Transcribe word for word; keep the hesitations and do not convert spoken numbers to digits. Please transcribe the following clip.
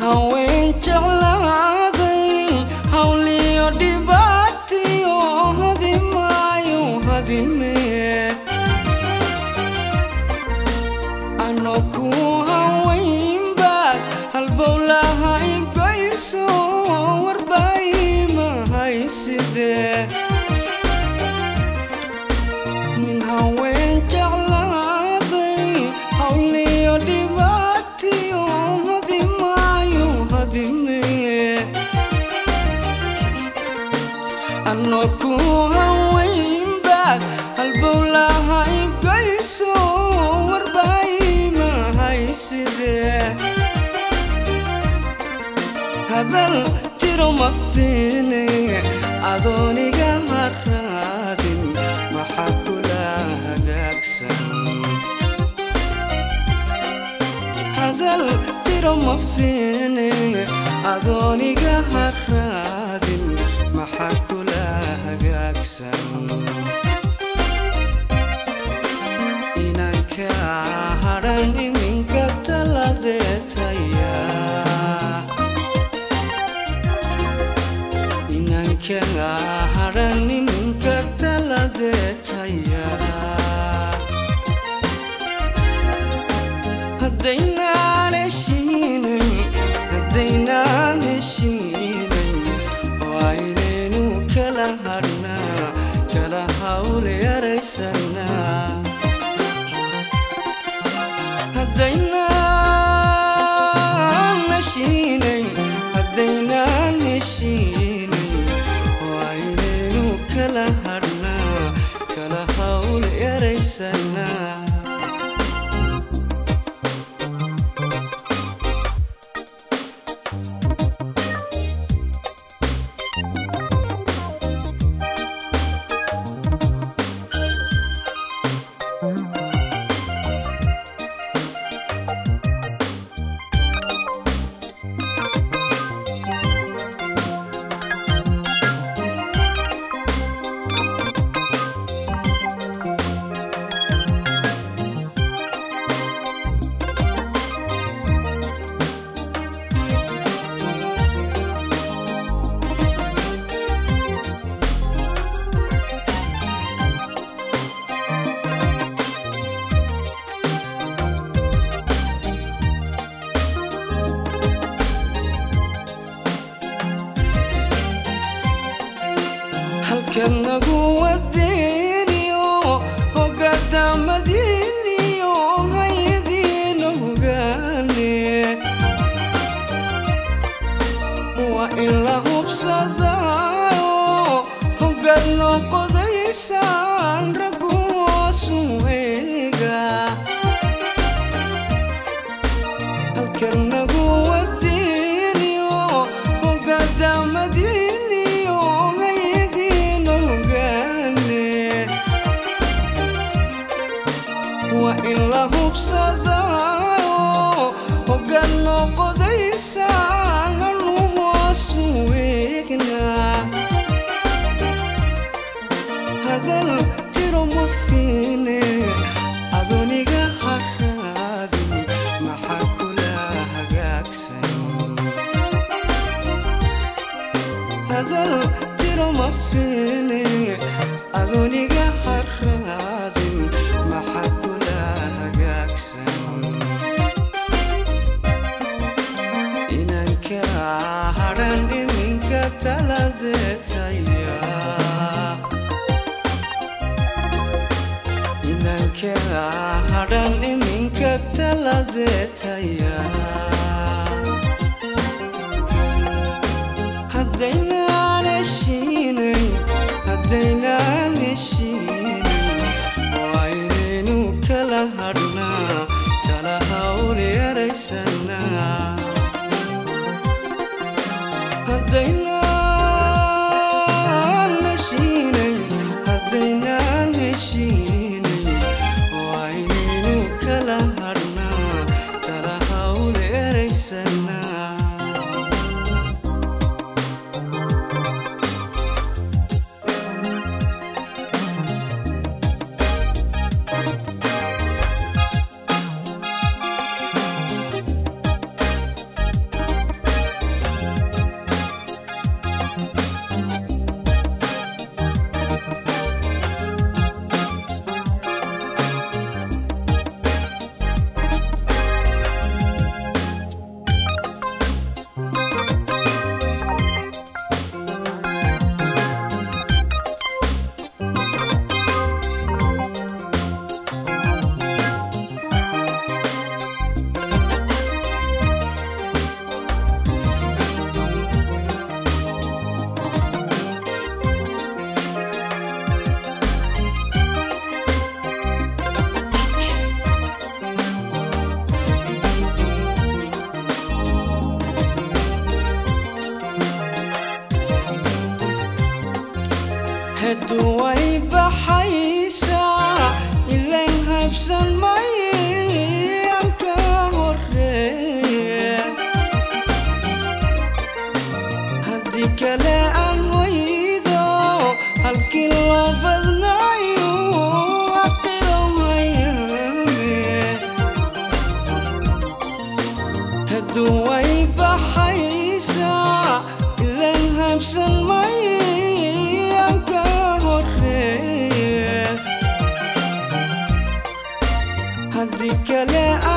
haween jeclaaday hawliyo dhibaatiyo hadimaayo hadimee ano ku haweenba halbowlaha igayso warbay ma haysidee min haween jeclaaday hawliyo dhibaatiyo hadimaayo hadimee ano ku haweenba halbowlaha igayso warbay ma haysidee hadal tiro ma fiine adooniga haraadin maxaa kula hagaagsan hadal tiro ma fiine adooniga haraadin maxaa kula hagaagsan inanka haran iminka taladeetaya inanka haran iminka taladeetaya haddaynaan heshiinayn haddaynaan heshiinayn waa inaynu kala hadhnaa kala hawl yaraysanaa haddaynaan heshiinayn haddaynaan heshiinayn waa inaynu kala hadhnaa kala hawl yaraysanaa halkanagu wadeeniyo hogaadamadiniyo hayadiina hogaane waa in la hubsadaayo hogaad noqodaysaan raggu hoosu eega halkanagu wadeeniyo hogaadamadiniyo waa in la hubsadaayo hogaad noqodaysaan anu hoosu eegnaa hadal tiro ma fiine adooniga haraadin maxaa kula hagaagsan hadal tiro ma fiine adooniga haraadin maxaa kula hagaagsan inanka haran iminka taladeetaya inanka haran iminka taladeetaya haddaynaan heshiinayn haddaynaan heshiinayn waa inaynu kala hadhnaa kala hawl yaraysanaa haddaynaan heshiinayn haddaynaan heshiinayn waa inaynu kala hadhnaa kala hawl yaraysanaa haddii kale